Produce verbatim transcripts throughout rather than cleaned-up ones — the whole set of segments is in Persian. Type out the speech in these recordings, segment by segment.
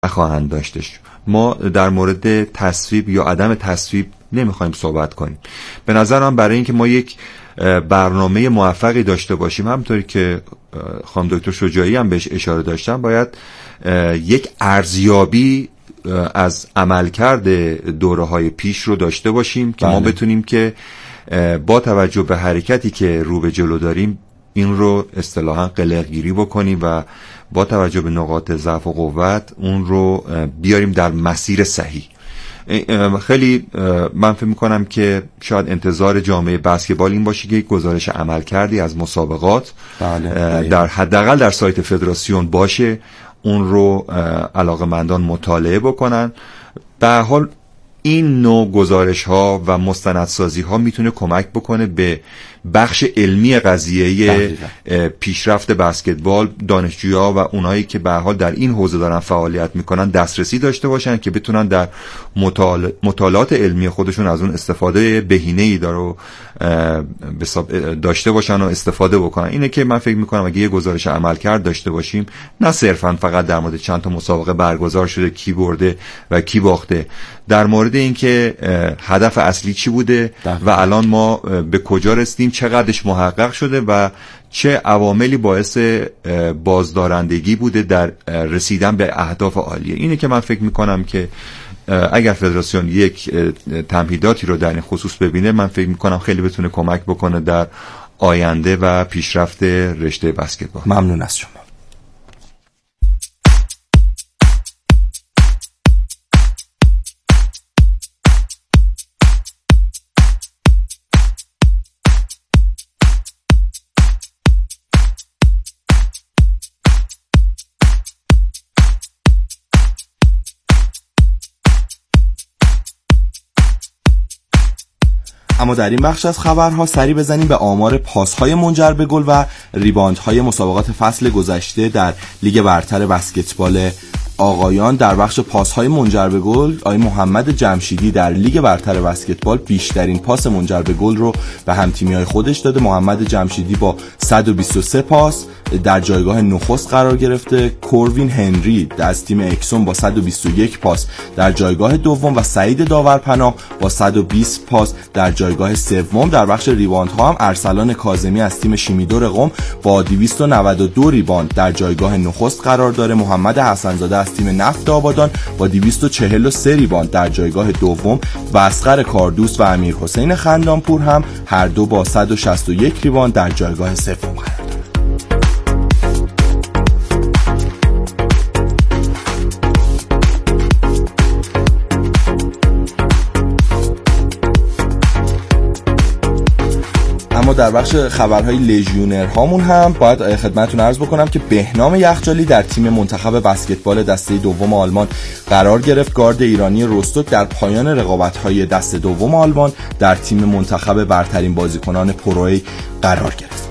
نخواهند داشتش. ما در مورد تصویب یا عدم تصویب نمیخوایم صحبت کنیم. به نظر من برای اینکه ما یک برنامه موفقی داشته باشیم، همونطوری که خانم دکتر شجاعی هم بهش اشاره داشتن، باید یک ارزیابی از عملکرد دوره‌های پیش رو داشته باشیم که بله. ما بتونیم که با توجه به حرکتی که رو به جلو داریم این رو اصطلاحاً قلق‌گیری بکنیم و با توجه به نقاط ضعف و قوت اون رو بیاریم در مسیر صحیح. خیلی من فکر میکنم که شاید انتظار جامعه بسکتبال این باشه که یک گزارش عملکردی از مسابقات بله. در حداقل در سایت فدراسیون باشه، اون رو علاقه‌مندان مطالعه بکنن. به هر حال این نوع گزارش ها و مستندسازی ها میتونه کمک بکنه به بخش علمی قضیه پیشرفت بسکتبال، دانشجوها و اونایی که به هر حال در این حوزه دارن فعالیت میکنن دسترسی داشته باشن که بتونن در مطالع... مطالعات علمی خودشون از اون استفاده بهینه‌ای دارو داشته باشن و استفاده بکنن. اینه که من فکر میکنم اگه یه گزارش عملکرد داشته باشیم، نه صرفا فقط در مورد چند تا مسابقه برگزار شده کی برده و کی باخته، در مورد اینکه هدف اصلی چی بوده و الان ما به کجا رسیدیم، چقدرش محقق شده و چه عواملی باعث بازدارندگی بوده در رسیدن به اهداف عالیه. اینه که من فکر میکنم که اگر فدراسیون یک تمهیداتی رو در این خصوص ببینه، من فکر میکنم خیلی بتونه کمک بکنه در آینده و پیشرفت رشته بسکتبال. ممنون از شما. اما در این بخش از خبرها سری بزنیم به آمار پاس‌های منجر به گل و ریباندهای مسابقات فصل گذشته در لیگ برتر بسکتبال آقایان. در بخش پاس‌های منجر به گل، آقای محمد جمشیدی در لیگ برتر بسکتبال بیشترین پاس منجر به گل رو به هم‌تیمی‌های خودش داده. محمد جمشیدی با صد و بیست و سه پاس در جایگاه نخست قرار گرفته. کوروین هنری از تیم اکسون با صد و بیست و یک پاس در جایگاه دوم و سعید داورپناه با صد و بیست پاس در جایگاه سوم. در بخش ریباندها هم ارسلان کاظمی از تیم شیمیدور قم با دویست و نود و دو ریباند در جایگاه نخست قرار داره. محمد حسن‌زاده از تیم نفت آبادان با دویست و چهل و سه ریباند در جایگاه دوم و اصغر کاردوست و امیر حسین خندانپور هم هر دو با صد و شصت و یک ریباند در جایگاه سوم قرار دارند. اما در بخش خبرهای لژیونر هامون هم باید خدمتتون عرض بکنم که بهنام یخچالی در تیم منتخب بسکتبال دسته دوم آلمان قرار گرفت. گارد ایرانی روستوک در پایان رقابت‌های دسته دوم آلمان در تیم منتخب برترین بازیکنان پروی قرار گرفت.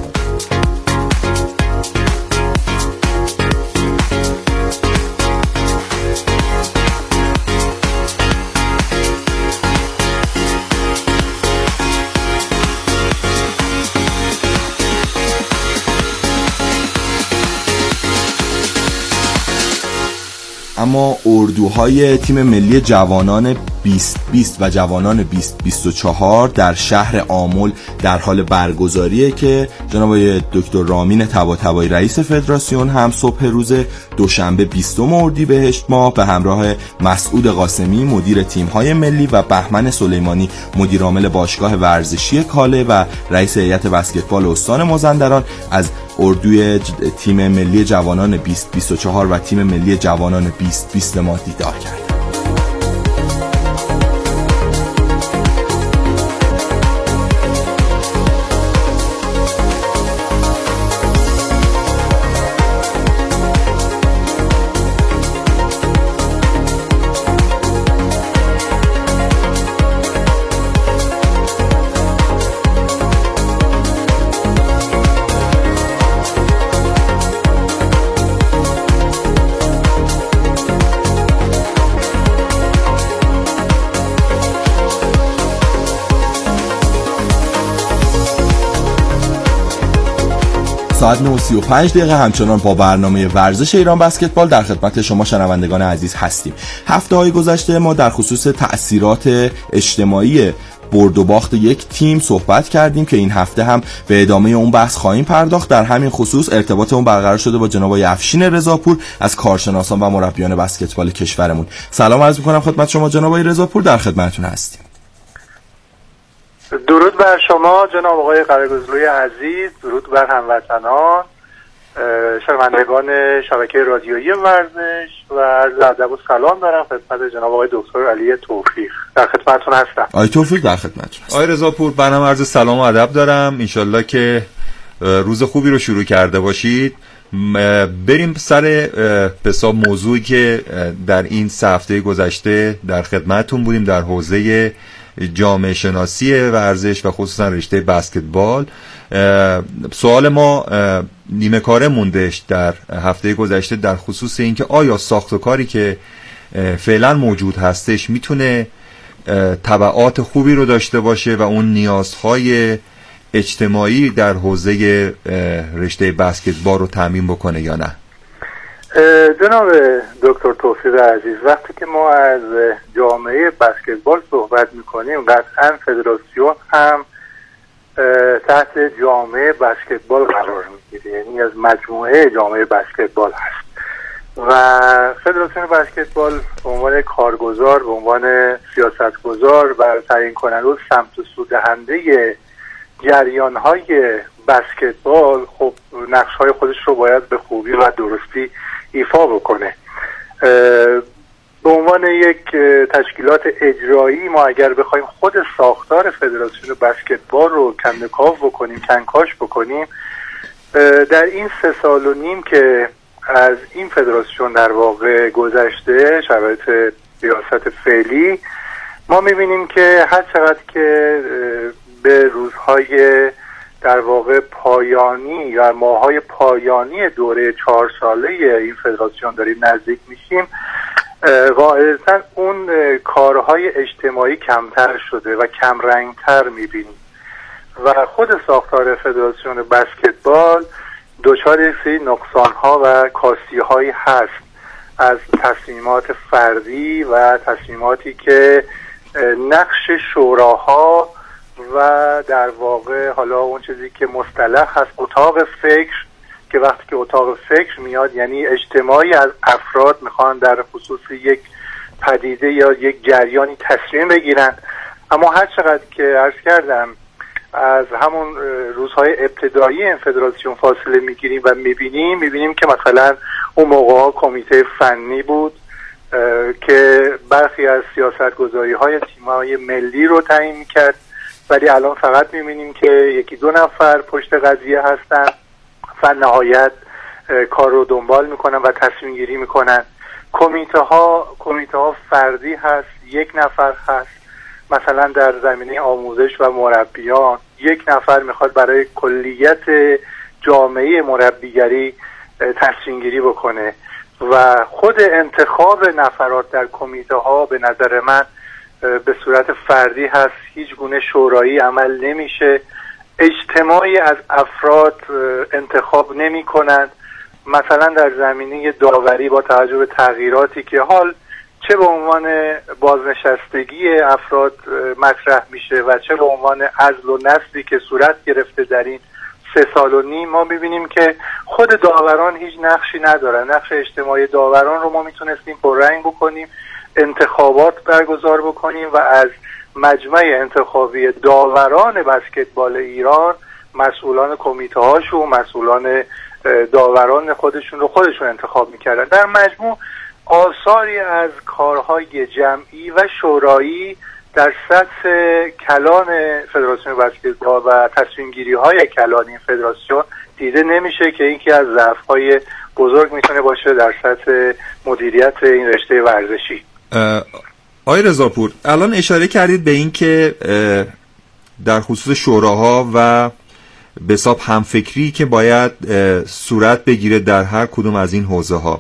اما اردوهای تیم ملی جوانان بیست بیست و جوانان بیست بیست و چهار در شهر آمل در حال برگزاریه که جناب دکتر رامین طباطبایی رئیس فدراسیون هم صبح روز دوشنبه بیستم اردیبهشت ماه به همراه مسعود قاسمی مدیر تیم‌های ملی و بهمن سلیمانی مدیر عامل باشگاه ورزشی کاله و رئیس هیئت بسکتبال استان مازندران از اردوی تیم ملی جوانان بیست بیست و چهار و تیم ملی جوانان بیست بیست ما دیدار کرد. ساعت نه و سی و پنج دقیقه همچنان با برنامه ورزش ایران بسکتبال در خدمت شما شنوندگان عزیز هستیم. هفته های گذشته ما در خصوص تأثیرات اجتماعی برد و باخت یک تیم صحبت کردیم که این هفته هم به ادامه اون بحث خواهیم پرداخت. در همین خصوص ارتباطمون برقرار شده با جناب آقای افشین رضاپور از کارشناسان و مربیان بسکتبال کشورمون. سلام عرض می‌کنم خدمت شما جناب آقای رضاپور، در خدمتتون هستیم. درود بر شما جناب آقای قره‌گزلوی عزیز، درود بر هموطنان شنوندگان شبکه رادیویی ورزش و عرض ادب و سلام دارم خدمت جناب آقای دکتر علی توفیق. در خدمتتون هستم. آقای توفیق در خدمتتون هستم. آقای رضاپور، منم عرض سلام و ادب دارم. انشالله که روز خوبی رو شروع کرده باشید. بریم سر به حساب موضوعی که در این سه هفته گذشته در خدمتتون بودیم در حوزه جامعه شناسی ورزش و خصوصا رشته بسکتبال. سوال ما نیمه کاره موندهش در هفته گذشته در خصوص اینکه آیا ساختاری که فعلا موجود هستش میتونه تبعات خوبی رو داشته باشه و اون نیازهای اجتماعی در حوزه رشته بسکتبال رو تامین بکنه یا نه؟ جناب دکتر توفیق عزیز، وقتی که ما از جامعه بسکتبال صحبت میکنیم قطعا فدراسیون هم تحت جامعه بسکتبال قرار میگیره، یعنی از مجموعه جامعه بسکتبال هست و فدراسیون بسکتبال به عنوان کارگزار، به عنوان سیاستگزار و تعیین کننده و سمت و سو دهنده جریان‌های بسکتبال خب نقش‌های خودش رو باید به خوبی و درستی ایفا بکنه. به عنوان یک تشکیلات اجرایی ما اگر بخوایم خود ساختار فدراسیون بسکتبال رو کندکاو بکنیم، کنکاش بکنیم، در این سه سال و نیم که از این فدراسیون در واقع گذشته، شرایط ریاست فعلی، ما میبینیم که هر چقدر که به روزهای در واقع پایانی یا ماهای پایانی دوره چهار ساله این فدراسیون داریم نزدیک میشیم، واقعا اون کارهای اجتماعی کمتر شده و کم رنگتر میبینیم و خود ساختار فدراسیون بسکتبال دچار یک سری نقصانها و کاستی‌هایی هست، از تصمیمات فردی و تصمیماتی که نقش شوراها و در واقع حالا اون چیزی که مصطلح هست اتاق فکر، که وقتی که اتاق فکر میاد یعنی اجتماعی از افراد میخوان در خصوص یک پدیده یا یک جریانی تصمیم بگیرن، اما هر چقدر که عرض کردم از همون روزهای ابتدایی این فدراسیون فاصله میگیریم و میبینیم میبینیم که مثلا اون موقع کمیته فنی بود که برخی از سیاستگذاری های تیم‌های ملی رو تعیین میکرد، ولی الان فقط میبینیم که یکی دو نفر پشت قضیه هستن و نهایت کار رو دنبال میکنن و تصمیم گیری میکنن. کمیته ها کمیته ها فردی هست، یک نفر هست، مثلا در زمینه آموزش و مربیان یک نفر میخواد برای کلیت جامعه مربیگری تصمیم گیری بکنه و خود انتخاب نفرات در کمیته ها به نظر من به صورت فردی هست، هیچ گونه شورایی عمل نمیشه، اجتماعی از افراد انتخاب نمی کنند. مثلا در زمینه داوری با توجه به تغییراتی که حال چه به عنوان بازنشستگی افراد مطرح میشه و چه به عنوان عزل و نصبی که صورت گرفته در این سه سال و نیم، ما میبینیم که خود داوران هیچ نقشی ندارن. نقش اجتماعی داوران رو ما میتونستیم پررنگ بکنیم، انتخابات برگزار بکنیم و از مجمع انتخابی داوران بسکتبال ایران مسئولان کمیته هاشون، مسئولان داوران خودشون رو خودشون انتخاب میکردن. در مجموع آثاری از کارهای جمعی و شورایی در سطح کلان فدراسیون بسکتبال و تصمیم گیری های کلان این فدراسیون دیده نمیشه که یکی از ضعف‌های بزرگ میتونه باشه در سطح مدیریت این رشته ورزشی. آقای رضاپور، الان اشاره کردید به این که در خصوص شوراها و به حساب همفکری که باید صورت بگیره در هر کدوم از این حوزه ها.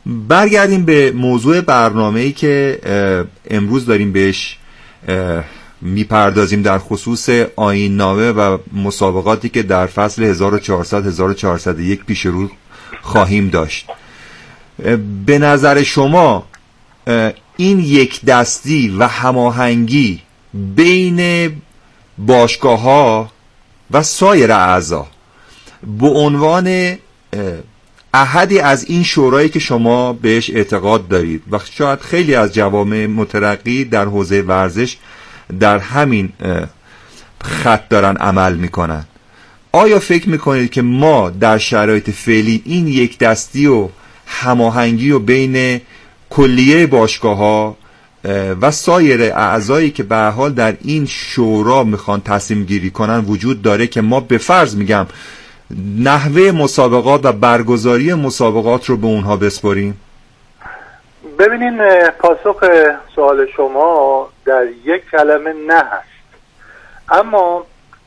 برگردیم به موضوع برنامه‌ای که امروز داریم بهش میپردازیم در خصوص آیین نامه و مسابقاتی که در فصل هزار و چهارصد هزار و چهارصد و یک پیش رو خواهیم داشت. به نظر شما این یک دستی و هماهنگی بین باشگاه‌ها و سایر اعضا به عنوان احدی از این شورایی که شما بهش اعتقاد دارید و شاید خیلی از جوامع مترقی در حوزه ورزش در همین خط دارن عمل میکنن، آیا فکر میکنید که ما در شرایط فعلی این یک دستی و هماهنگی و بین کلیه باشگاه‌ها و سایر اعضایی که به هر حال در این شورا میخوان تصمیم گیری کنن وجود داره که ما به فرض میگم نحوه مسابقات و برگزاری مسابقات رو به اونها بسپاریم؟ ببینین، پاسخ سوال شما در یک کلمه نه هست. اما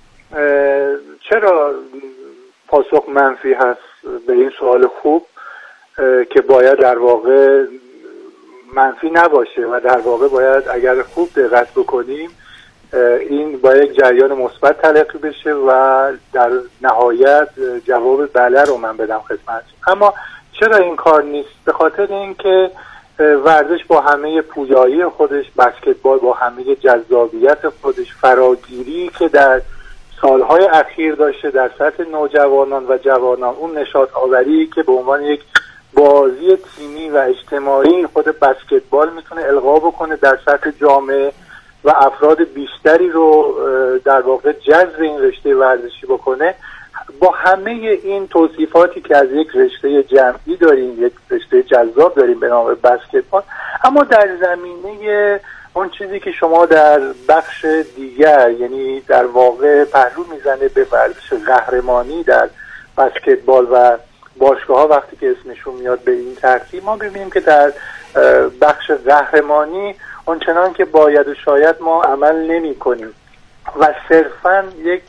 چرا پاسخ منفی هست به این سوال خوب که باید در واقع منفی نباشه و در واقع باید اگر خوب دقت بکنیم این با یک جریان مثبت تلقی بشه و در نهایت جواب بله رو من بدم خدمت. اما چرا این کار نیست؟ به خاطر اینکه ورزش با همه پویایی خودش، بسکتبال با همه جذابیت خودش، فراگیری که در سالهای اخیر داشته در سطح نوجوانان و جوانان، اون نشاط آوری که به عنوان یک بازی تیمی و اجتماعی خود بسکتبال میتونه القا بکنه در سطح جامعه و افراد بیشتری رو در واقع جذب این رشته ورزشی بکنه، با همه این توصیفاتی که از یک رشته جمعی داریم، یک رشته جذاب داریم به نام بسکتبال، اما در زمینه اون چیزی که شما در بخش دیگر، یعنی در واقع پهلو میزنه به ورزش قهرمانی در بسکتبال و باشگاه ها وقتی که اسمشون میاد به این ترتیب، ما ببینیم که در بخش قهرمانی اونچنان که باید و شاید ما عمل نمی کنیم و صرفاً یک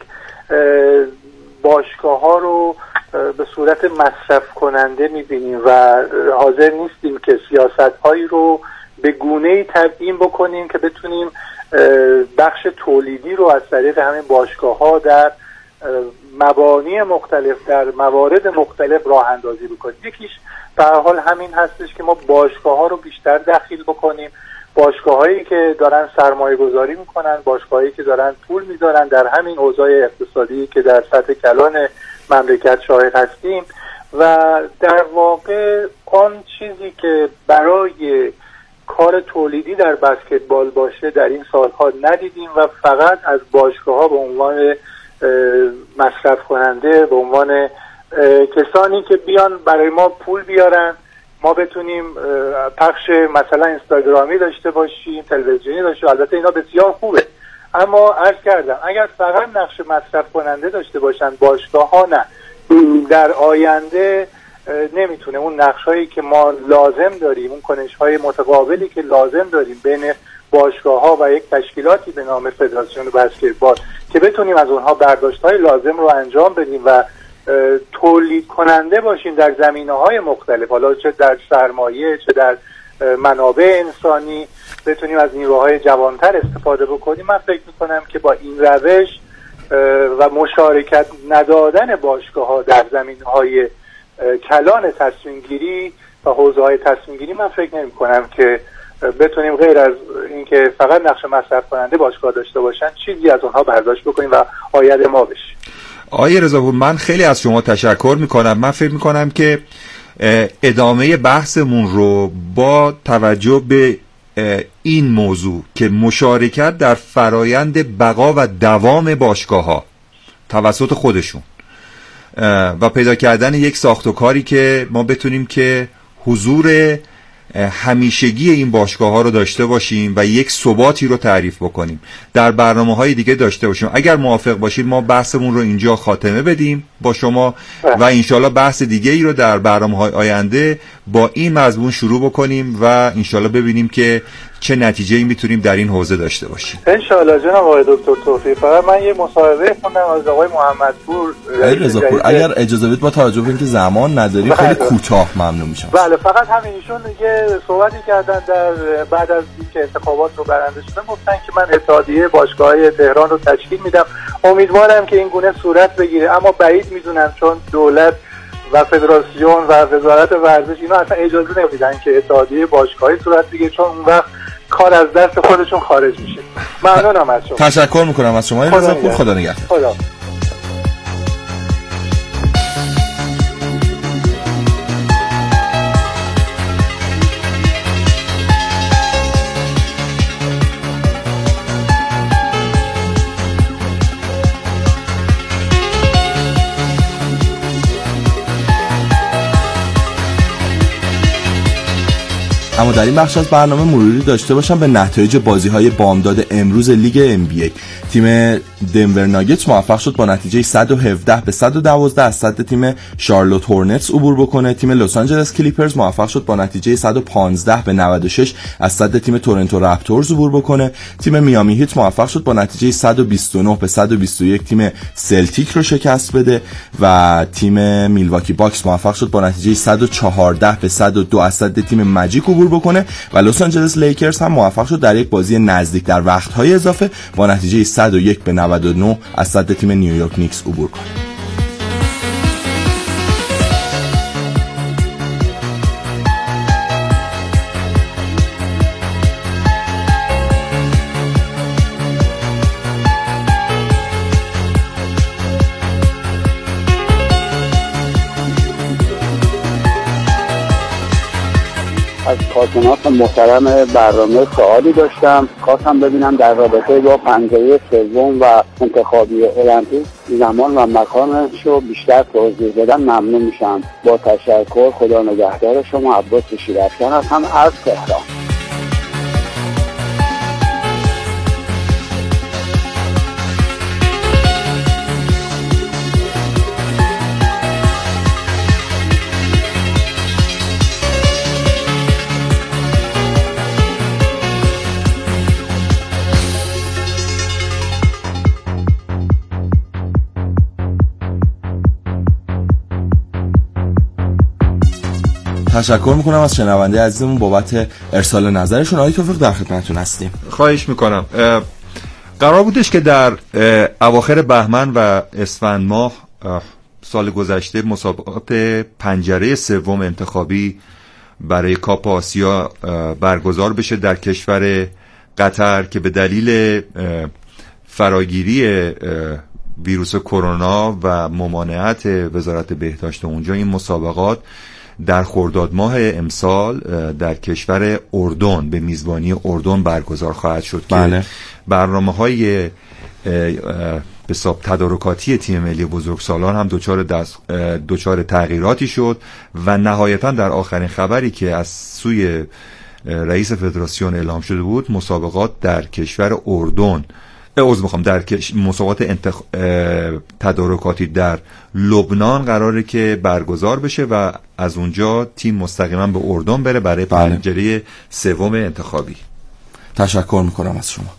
باشگاه ها رو به صورت مصرف کننده می بینیم و حاضر نیستیم که سیاست هایی رو به گونه‌ای تبیین بکنیم که بتونیم بخش تولیدی رو از طریق همین باشگاه ها در مبانی مختلف در موارد مختلف راه اندازی بکنیم. یکیش به هر حال همین هستش که ما باشگاه ها رو بیشتر دخیل بکنیم، باشگاه هایی که دارن سرمایه گذاری میکنن، باشگاه هایی که دارن پول میذارن در همین اوضاع اقتصادی که در سطح کلان مملکت شاهد هستیم و در واقع آن چیزی که برای کار تولیدی در بسکتبال باشه در این سالها ندیدیم و فقط از باشگاه ها به عنوان مصرف کننده، به عنوان کسانی که بیان برای ما پول بیارن، ما بتونیم پخش مثلا اینستاگرامی داشته باشیم، تلویزیونی داشته باشیم. البته اینا بسیار خوبه، اما عرض کردم اگر فقط نقش مصرف کننده داشته باشن باشگاه ها، نه در آینده نمیتونه اون نقش هایی که ما لازم داریم، اون کنش های متقابلی که لازم داریم بین باشگاه ها و یک تشکیلاتی به نام فدراسیون بسکتبال که بتونیم از اونها برداشت های لازم رو انجام بدیم و تولید کننده باشیم در زمینه‌های مختلف، حالا چه در سرمایه چه در منابع انسانی، بتونیم از نیروهای جوانتر استفاده بکنیم. من فکر میکنم که با این روش و مشارکت ندادن باشگاه‌ها در زمینه‌های کلان تصمیم گیری و حوزه‌های تصمیم گیری، من فکر نمی‌کنم که بتونیم غیر از اینکه فقط نقش مصرف کننده باشگاه داشته باشن چیزی از اونها برداشت بکنیم و آید ما بشه. آقای رضاپور، من خیلی از شما تشکر میکنم. من فکر میکنم که ادامه بحثمون رو با توجه به این موضوع که مشارکت در فرایند بقا و دوام باشگاه ها توسط خودشون و پیدا کردن یک ساختاری که ما بتونیم که حضور همیشگی این باشگاه ها رو داشته باشیم و یک ثباتی رو تعریف بکنیم، در برنامه های دیگه داشته باشیم. اگر موافق باشید ما بحثمون رو اینجا خاتمه بدیم با شما و انشالله بحث دیگه ای رو در برنامه های آینده با این مضمون شروع بکنیم و انشالله ببینیم که چه نتیجه‌ای میتونیم در این حوزه داشته باشیم. انشالله جناب آقای دکتر توفیق. فقط من یه مصاحبه خوندم از آقای محمدپور. آقای رضاپور اگر اجازه بدید با توجه به اینکه زمان نداریم خیلی کوتاه ممنون میشم. بله فقط همین ایشون یه صحبتی کردن در بعد از اینکه انتخابات رو برنده شدن، گفتن که من اتحادیه باشگاه‌های تهران رو تشکیل میدم، امیدوارم که این گونه صورت بگیره، اما بعید میدونم چون دولت و فدراسیون و وزارت ورزش اینا اصلا اجازه نمیدن که اتحادیه باشگاهی صورت بگیره، چون اون وقت کار از دست خودشون خارج میشه. ممنونم از شما. تشکر میکنم از شما رضاپور. خدا نگهدار. خدا. اما در این بخش از برنامه مروری داشته باشم به نتایج بازی‌های بامداد امروز لیگ ام بی ای. تیم دنور ناگتس موفق شد با نتیجه صد و هفده به صد و دوازده از صد تیم شارلوت هورنتس عبور بکنه. تیم لس آنجلس کلیپرز موفق شد با نتیجه صد و پانزده به نود و شش از صد تیم تورنتو رپتورز عبور بکنه. تیم میامی هیت موفق شد با نتیجه صد و بیست و نه به صد و بیست و یک تیم سلتیک رو شکست بده و تیم میلواکی باکس موفق شد با نتیجه صد و چهارده به صد و دو از صد تیم ماجیک عبور بکنه و لس آنجلس لیکرز هم موفق شد در یک بازی نزدیک در وقت‌های اضافه با نتیجه صد و یک به نود و نه از صد تیم نیویورک نیکس عبور کنه. از کارشناس محترم برنامه سوالی داشتم، خواستم ببینم در رابطه با پنجره سوم و انتخابی المپیک زمان و مکانش رو بیشتر توضیح بدم ممنون میشم. با تشکر. خدا نگهدار شما. عباس شیرافکن هستم از تهران. تشکر میکنم از شنونده عزیزمون بابت ارسال نظرشون. آقای توفیق در خدمتتون هستیم. خواهش میکنم. قرار بودش که در اواخر بهمن و اسفند ماه سال گذشته مسابقات پنجره سوم انتخابی برای کاپ آسیا برگزار بشه در کشور قطر که به دلیل فراگیری ویروس کرونا و ممانعت وزارت بهداشت اونجا این مسابقات در خرداد ماه امسال در کشور اردن به میزبانی اردن برگزار خواهد شد. بله. که برنامه‌های به حساب تدارکاتی تیم ملی بزرگسالان هم دچار دست دچار تغییراتی شد و نهایتا در آخرین خبری که از سوی رئیس فدراسیون اعلام شده بود مسابقات در کشور اردن عذر میخوام در کش... مسابقات انتخ... تدارکاتی در لبنان قراره که برگزار بشه و از اونجا تیم مستقیما به اردن بره برای پنجره سوم انتخابی. تشکر میکنم از شما.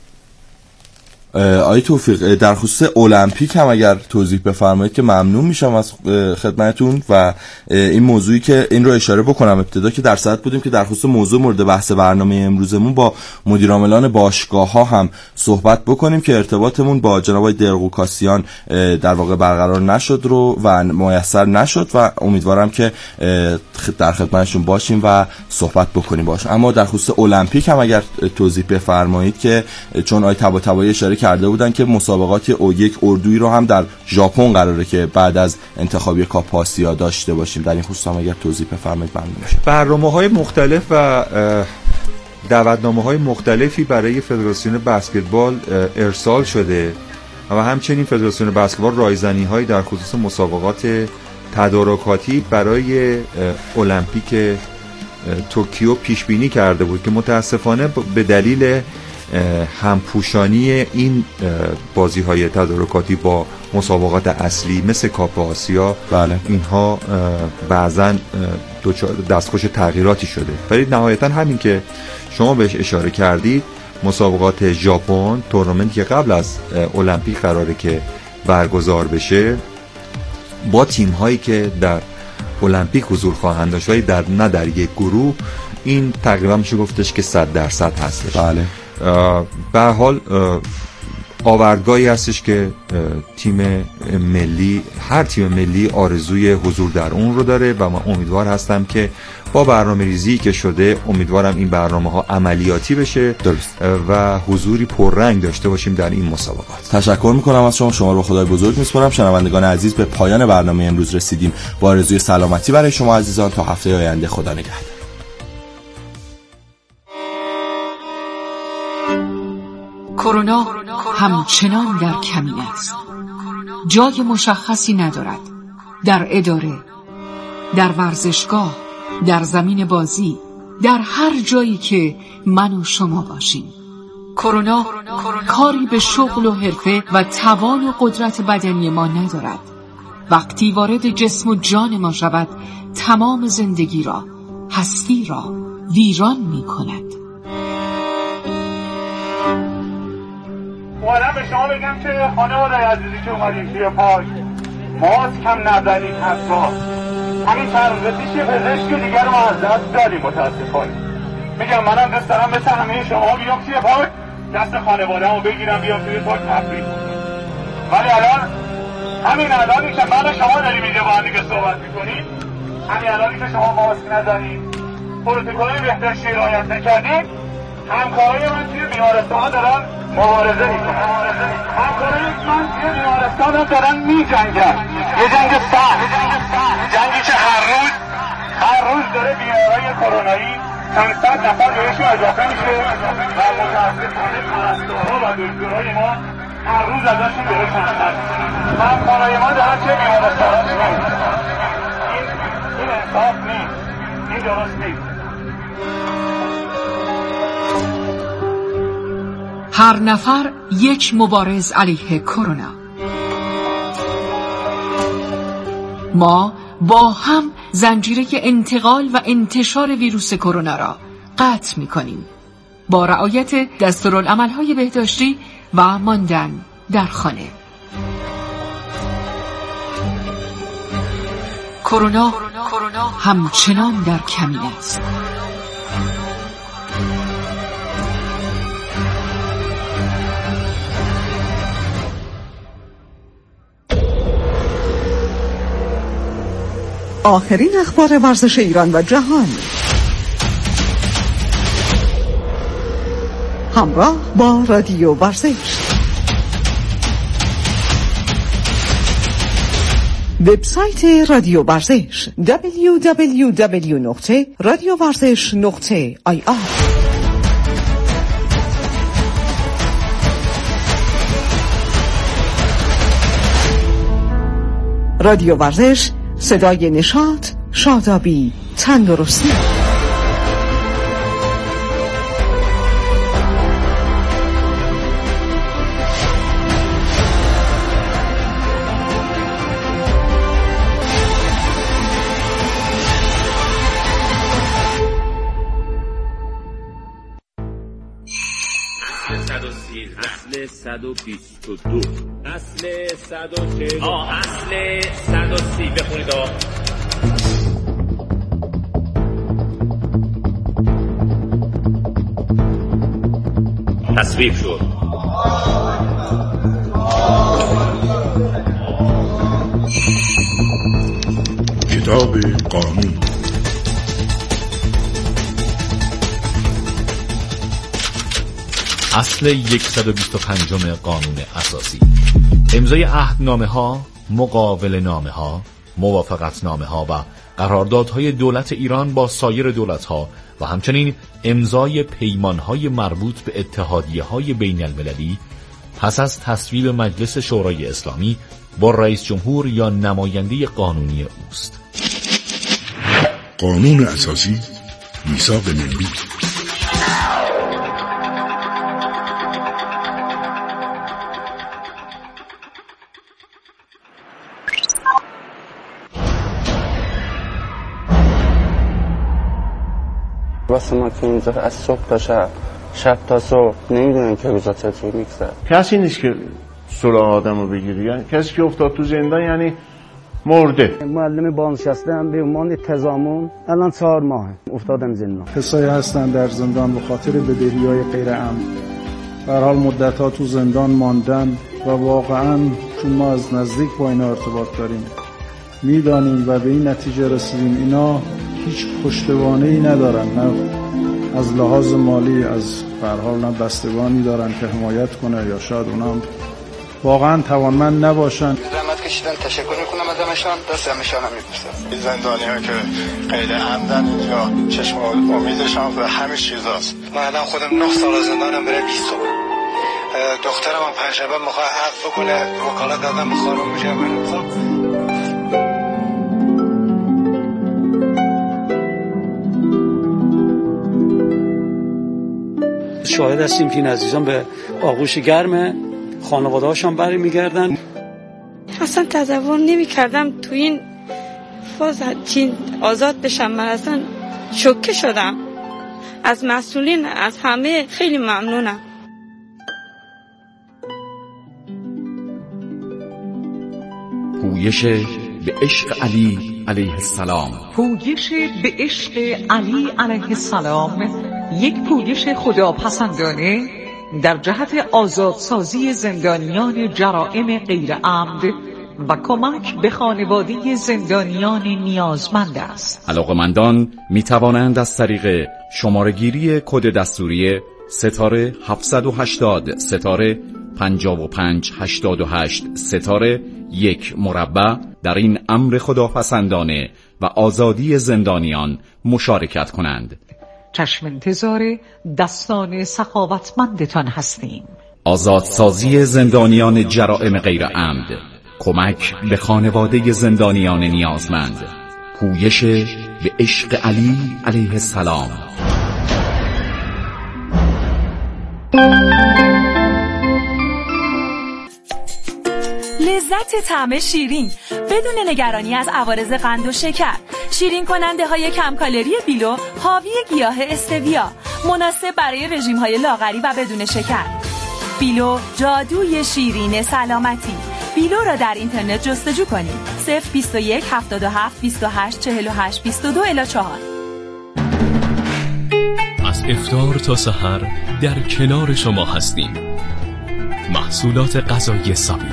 آقای توفیق در خصوص المپیک هم اگر توضیح بفرمایید که ممنون میشم از خدمتتون و این موضوعی که این رو اشاره بکنم ابتدا که در صدد بودیم که در خصوص موضوع مورد بحث برنامه امروزمون با مدیرعاملان باشگاه‌ها هم صحبت بکنیم که ارتباطمون با جناب آقای درقوکاسیان در واقع برقرار نشد رو و میسر نشد و امیدوارم که در خدمتشون باشیم و صحبت بکنیم باش. اما در خصوص المپیک هم اگر توضیح بفرمایید که چون آقای طباطبایی اشاره کرده بودن که مسابقات او یک اردویی رو هم در ژاپن قراره که بعد از انتخابی کاپ آسیا داشته باشیم، در این خصوص هم اگر توضیح بفرمایید ممنون میشم. برنامه‌های مختلف و دعوتنامه‌های مختلفی برای فدراسیون بسکتبال ارسال شده و همچنین فدراسیون بسکتبال رایزنی‌هایی در خصوص مسابقات تدارکاتی برای المپیک توکیو پیش بینی کرده بود که متاسفانه به دلیل همپوشانی این بازی‌های تدارکاتی با مسابقات اصلی مثل کاپ آسیا بله. اینها بعضاً دستخوش تغییراتی شده، ولی نهایتاً همین که شما بهش اشاره کردید، مسابقات ژاپن، تورنمنتی که قبل از المپیک قراره که برگزار بشه، با تیم‌هایی که در المپیک حضور خواهند داشت ولی در نه در یک گروه، این تقریبا میشه گفتش که صد درصد هستش. بله. به هر حال آوردگاهی هستش که تیم ملی، هر تیم ملی آرزوی حضور در اون رو داره و من امیدوار هستم که با برنامه ریزی که شده، امیدوارم این برنامه ها عملیاتی بشه. درست. و حضوری پررنگ داشته باشیم در این مسابقات. تشکر میکنم از شما. شما رو خدای بزرگ میسپارم. شنوندگان عزیز، به پایان برنامه امروز رسیدیم. با آرزوی سلامتی برای شما عزیزان تا هفته آینده. خدا نگهدار. کرونا همچنان در کمین است. جای مشخصی ندارد. در اداره، در ورزشگاه، در زمین بازی، در هر جایی که من و شما باشیم. کرونا کاری به شغل و حرفه و توان و قدرت بدنی ما ندارد. وقتی وارد جسم و جان ما شود، تمام زندگی را، هستی را ویران می کند. اومدم به شما بگم که خانواده عزیزی که اومدیم توی پارک، ماسک هم نزدید حتی. همین چند روز پیش یه پزشک دیگر رو از دست دادیم متاسفانه. میگم منم دست دارم مثل همه شما بیام توی پارک، دست خانواده‌مو بگیرم بیام توی پارک تفریح. ولی الان همین الانی که من و شما داریم اینجا با هم دیگه صحبت می‌کنیم، همین الانی که شما ماسک نزدید، پروتکل بهداشتی رعایت نکردید، همکارای من توی بیمارستان دارن مبارزه میکنن. همکارای من توی بیمارستان دارن میجنگن. یه جنگ سخت، جنگی که هر روز هر روز داره بیمارای کرونایی چند صد نفر بهشون اضافه میشه و متاسفانه پرستارها و دکترهای ما هر روز ازشون داره کمتر. همکارای ما دارن توی بیمارستان میکنن. این این انصاف نیست، این درست نیست. هر نفر یک مبارز علیه کرونا. ما با هم زنجیره انتقال و انتشار ویروس کرونا را قطع می‌کنیم با رعایت دستورالعمل‌های بهداشتی و ماندن در خانه. کرونا همچنان در کمین است. آخرین اخبار ورزش ایران و جهان همراه با رادیو ورزش. وبسایت رادیو ورزش دبلیو دبلیو دبلیو نقطه رادیو ورزش نقطه آی آر. رادیو ورزش، صدای نشاط، شادابی، تندرستی. اصل صد و بیست و دو اصل صد و چهل آه اصل صد و سی بخونید آه تصویب شد. کتاب قانون. اصل صد و بیست و پنج قانون اساسی: امضای عهدنامه ها، مقابله نامه ها، موافقت نامه ها و قراردادهای دولت ایران با سایر دولت ها و همچنین امضای پیمان های مربوط به اتحادیه های بین المللی پس از تصویب مجلس شورای اسلامی با رئیس جمهور یا نماینده قانونی اوست. قانون اساسی، میثاق ملی. واسه ما که اینجا از صبح تا شب شب تا صبح نمیدونن که روزا چطور میگذره. کسی نیست که سراغ آدمو بگیری، یعنی کسی که افتاد تو زندان یعنی مرده. معلم بازنشسته هم به عنوان تضامن الان چهار ماه افتادم زندان. کسایی هستن در زندان به خاطر بدهی‌های غیر عمد، به هر حال مدت‌ها تو زندان ماندن و واقعاً چون ما از نزدیک با اینا ارتباط داریم میدانیم و به این نتیجه رسیدیم اینا هیچ پشتوانه‌ای ندارن، نه از لحاظ مالی از به هر حال نه بستگانی دارن که حمایت کنه یا شاید اونا واقعا توانمند نباشن. زحمت کشیدن، تشکر میکنم از همشان، دست همشان هم میبوسم. این زندانی‌ها که غیر عمدن اینجا چشم امیدشان و همه چیزاست. من الان خودم نه سال زندانم برای بیست سال. دخترم هم پنجشنبه میخواد عقد بکنه، وکالت دادم به خانم میشه. شاهد هستیم که این عزیزان به آغوش گرم خانواده هاشان بری میگردن. اصلا تصور نمی کردم تو این فاز چین آزاد بشم. من اصلا شوکه شدم. از مسئولین از همه خیلی ممنونم. پویش به عشق علی علیه السلام. پویش به عشق علی علیه السلام یک پویش خداپسندانه در جهت آزادسازی زندانیان جرائم غیر عمد و کمک به خانواده زندانیان نیازمند است. علاقه‌مندان می توانند از طریق شماره‌گیری کد دستوری ستاره هفتصد و هشتاد ستاره پنجاه و پنج هشتاد و هشت ستاره یک مربع در این امر خداپسندانه و آزادی زندانیان مشارکت کنند. چشم انتظار دستان سخاوتمندتان هستیم. آزادسازی زندانیان جرائم غیر عمد، کمک به خانواده زندانیان نیازمند، پویش به عشق علی علیه السلام. لذت طعم شیرین بدون نگرانی از عوارض قند و شکر. شیرین کننده های کم کالری بیلو حاوی گیاه استویا، مناسب برای رژیم های لاغری و بدون شکر. بیلو، جادوی شیرین سلامتی. بیلو را در اینترنت جستجو کنید. صفر بیست و یک هفتاد و هفت بیست و هشت چهل و هشت بیست و دو الی چهار. از افطار تا سحر در کنار شما هستیم. محصولات غذایی سابی.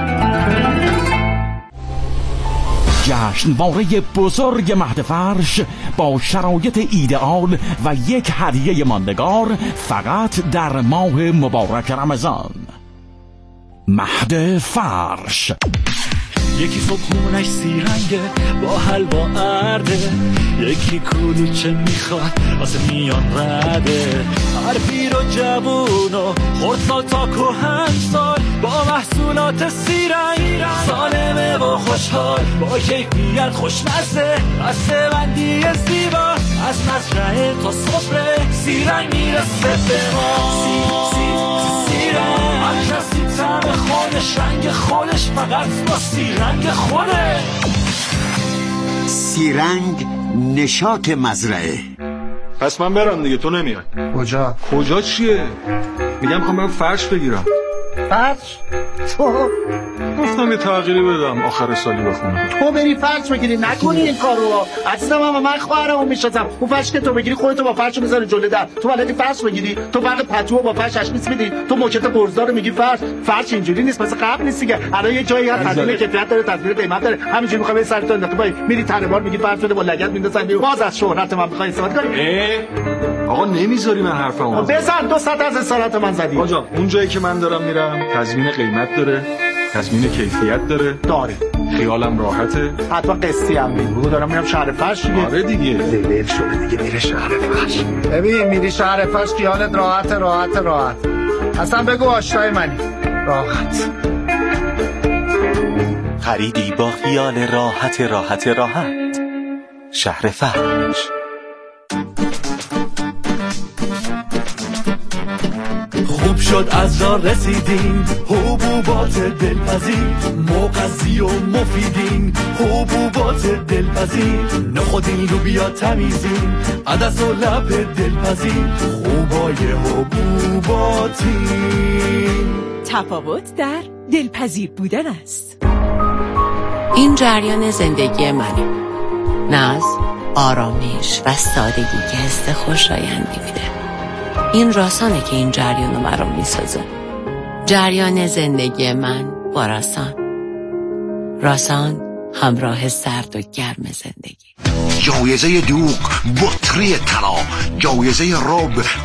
جشنواره بزرگ مهد فرش با شرایط ایدئال و یک هدیه ماندگار فقط در ماه مبارک رمضان. مهد فرش. یکی صبحونش سیرنگه با حلوا ارده، یکی کلوچه میخواد واسه میان رده. هر پیر و جوون و خردسال تا کهنسال با محصولات سیرنگ سالمه و خوشحال، با کیفیت خوشمزه، بسته بندی زیبا از مزرعه تا سفره. سیرنگ میرسه به ما. سی سی سیرنگ هر کسی طعم خودش، رنگ خودش، فقط با سیرنگ خوده. سیرنگ نشاط مزرعه. پس من برم دیگه، تو نمیای. کجا؟ کجا چیه؟ میگم میخوام برم فرش بگیرم. فرش؟ تو؟ گفتم یه تغییری بدم آخر سالی بخونم. تو بری فرش بگیری، نکنی این کارو. عزیزم من من خواهرمو میشناسم. اون فرش که تو بگیری خودتو با فرش میذاری جلوی در. تو بلدی فرش بگیری؟ تو فقط پتو با فرش تشخیص میدی. تو موکت برزدار رو میگی فرش. فرش اینجوری نیست، مثل قبل نیست دیگه. الان یه جایی هست تضمین کیفیت داره، تضمین قیمت داره. همینجوری میخوام به سر تو انداخته بای میری تنبار میگی فرش بده با لگد میندازن. باز از شهرت من میخوای استفاده کنی؟ آقا نمیذاری من حرفمو بزن. دو ساعت از اصالت من زدی. آقا اون جایی که من دارم میرم تضمین قیمت داره، تضمین کیفیت داره. داره. خیالم راحته. حتما قسطی هم میگو. دارم میرم شهر فرش دیگه. آره دیگه. لیل شده دیگه، میره شهر فرش. ببین میری شهر فرش خیالت راحت راحت راحت. اصلا بگو آشنای منی. راحت. خریدی با خیال راحت راحت راحت. شهر فرش. خوب شد از راه رسیدین، حبوبات دلپذیر مغذی و مفیدین، حبوبات دلپذیر نخودین لوبیا تمیزین، عدس و لب دلپذیر خوبای حبوباتین. تفاوت در دلپذیر بودن است. این جریان زندگی منه، ناز، آرامش و سادگی که حس خوشایندی میده. این راسانه که این جریان رو مرا میسازه. جریان زندگی من با راسان. راسان همراه سرد و گرم زندگی. جایزه دوغ بطری طلا، جایزه رب